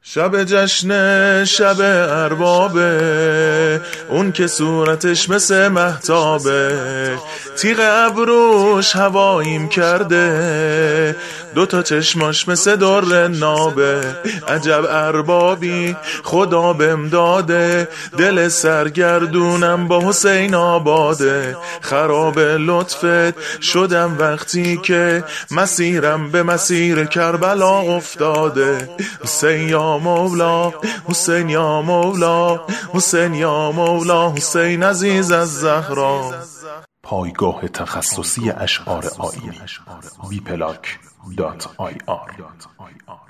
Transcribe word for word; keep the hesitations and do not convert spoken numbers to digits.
شب جشن شب اربابه، اون که صورتش مثل مهتابه، تیغ ابروش هواییم کرده، دوتا چشماش مثل در نابه. عجب اربابی خدا بهم داده، دل سرگردونم با حسین آباده. خراب لطفت شدم وقتی که مسیرم به مسیر کربلا افتاده. حسین یا مولا، حسین یا مولا، حسین یا مولا، حسین عزیز از زهرا. پایگاه تخصصی اشعار آیینی وی پلاک دات آی آر